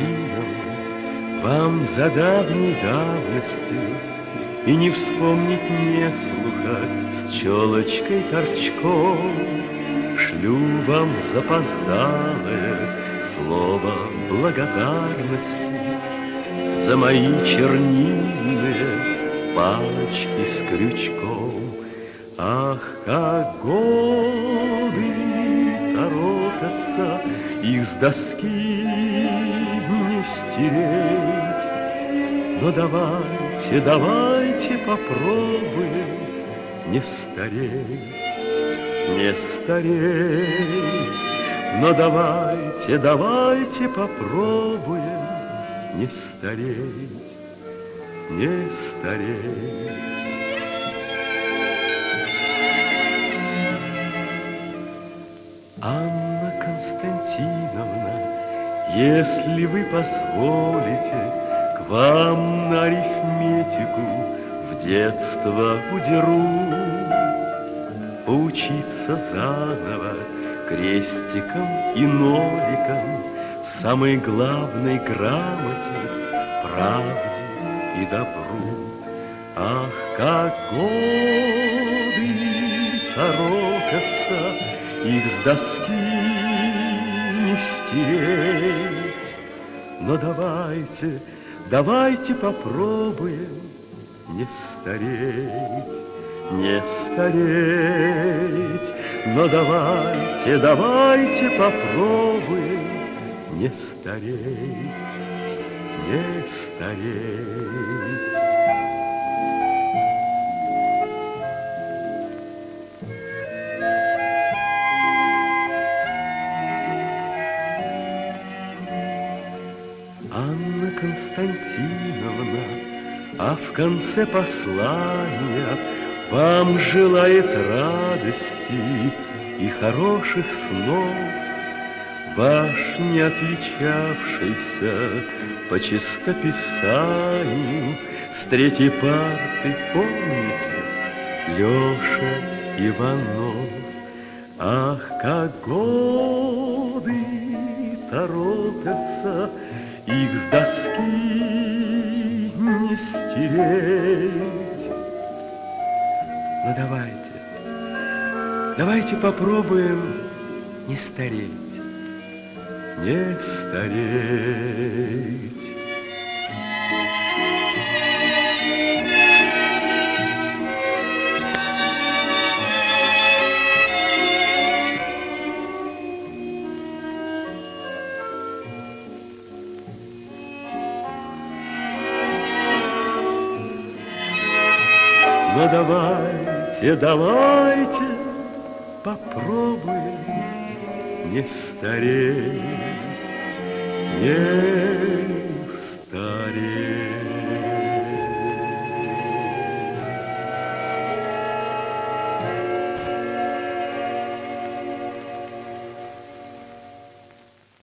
Константиновна, вам за давней давностью и не вспомнить не слуха с челочкой торчком. Шлю вам запоздалое слово благодарности за мои чернильные палочки с крючком. Ах, как годы торопятся, их с доски не стереть. Но давайте, давайте попробуем не стареть, не стареть. Но давайте, давайте попробуем не стареть, не стареть. Анна Константиновна, если вы позволите, к вам на арифметику в детство удеру. Поучиться заново крестиком и ноликом самой главной грамоте, правде и добру. Ах, как годы торопятся, их с доски не стереть. Но давайте, давайте попробуем не стареть, не стареть. Но давайте, давайте попробуем не стареть, не стареть. Анна Константиновна, а в конце послания вам желает радости и хороших снов ваш не отличавшийся по чистописанию с третьей парты, помните, Леша Иванов. Ах, как годы торопятся, их с доски не стереть. Но давайте, давайте попробуем не стареть, не стареть. Но давайте, давайте попробуем не стареть, не стареть.